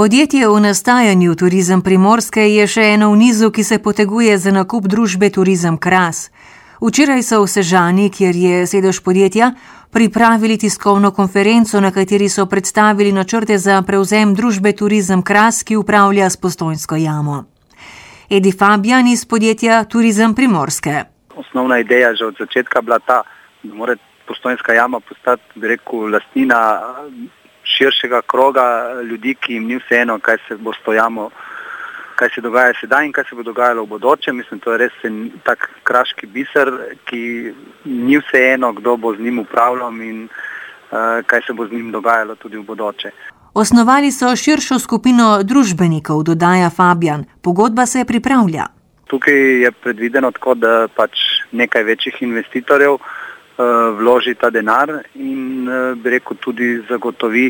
Podjetje v nastajanju Turizem Primorske je še eno v nizu, ki se poteguje za nakup družbe Turizem Kras. Včeraj so v Sežani, kjer je sedež podjetja, pripravili tiskovno konferenco, na kateri so predstavili načrte za prevzem družbe Turizem Kras, ki upravlja s Postojnsko jamo. Edi Fabijan iz podjetja Turizem Primorske. Osnovna ideja že od začetka bila ta, da mora Postojnska jama postati, lastnina širšega kroga ljudi, ki jim ni vseeno, kaj se bo s to jamo, kaj se dogaja sedaj in kaj se bo dogajalo v bodoče. Mislim, to je res tak kraški biser, ki ni vseeno, kdo bo z njim upravljal in kaj se bo z njim dogajalo tudi v bodoče. Osnovali so širšo skupino družbenikov, dodaja Fabijan. Pogodba se pripravlja. Tukaj je predvideno tako, da nekaj večjih investitorjev vloži ta denar in tudi zagotovi,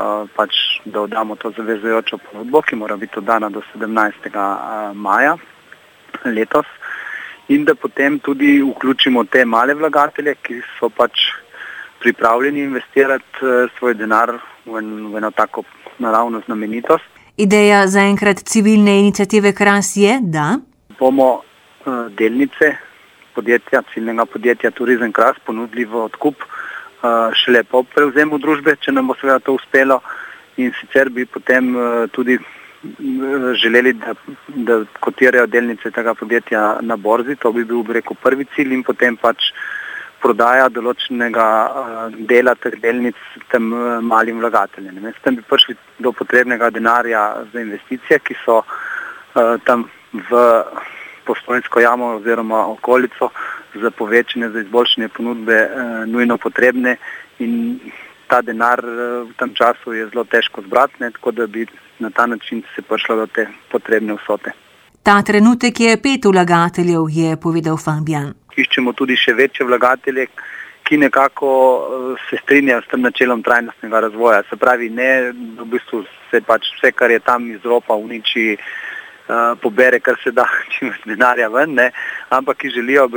da oddamo to zavezujočo ponudbo, ki mora biti oddana do 17. maja letos, in da potem tudi vključimo te male vlagatelje, ki so pripravljeni investirati svoj denar v eno tako naravno znamenitost. Ideja zaenkrat civilne iniciative Kras je, da bomo delnice ciljnega podjetja Turizem Kras ponudili v odkup šele po prevzemu družbe, če nam bo seveda to uspelo, in sicer bi potem tudi želeli, da kotirajo delnice tega podjetja na borzi. To bi bil prvi cilj, in potem prodaja določenega dela teh delnic tem malim vlagateljem. S tem bi prišli do potrebnega denarja za investicije, ki so tam v Postojnsko jamo oziroma okolico za povečanje, za izboljšanje ponudbe nujno potrebne, in ta denar v tem času je zelo težko zbrati, tako da bi na ta način se prišlo do te potrebne vsote. Ta trenutek je 5 vlagateljev, je povedal Fabijan. Iščemo tudi še večje vlagatelje, ki nekako se strinjajo s tem načelom trajnostnega razvoja. Se pravi, ne v bistvu se vse, kar je tam iz ropa, uniči, pobere, kar se da čim več denarja ven, ampak ki želijo,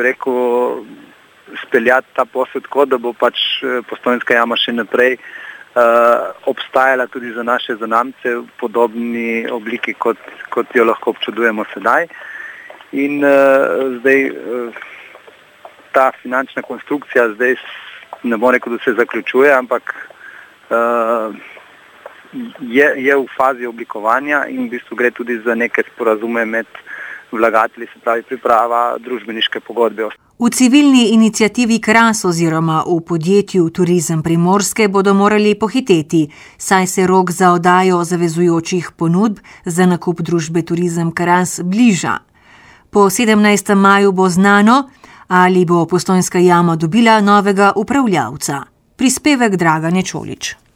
speljati ta posel tako, da bo Postojnska jama še naprej obstajala tudi za naše zanamce v podobni obliki, kot jo lahko občudujemo sedaj. In zdaj ta finančna konstrukcija zdaj ne bo rekel, da se zaključuje, ampak je v fazi oblikovanja in v bistvu gre tudi za neke sporazume med vlagatelji, se pravi priprava družbeniške pogodbe. V civilni iniciativi Kras oziroma v podjetju Turizem Primorske bodo morali pohiteti, saj se rok za oddajo zavezujočih ponudb za nakup družbe Turizem Kras bliža. Po 17. maju bo znano, ali bo Postojnska jama dobila novega upravljavca. Prispevek Dragane Čolič.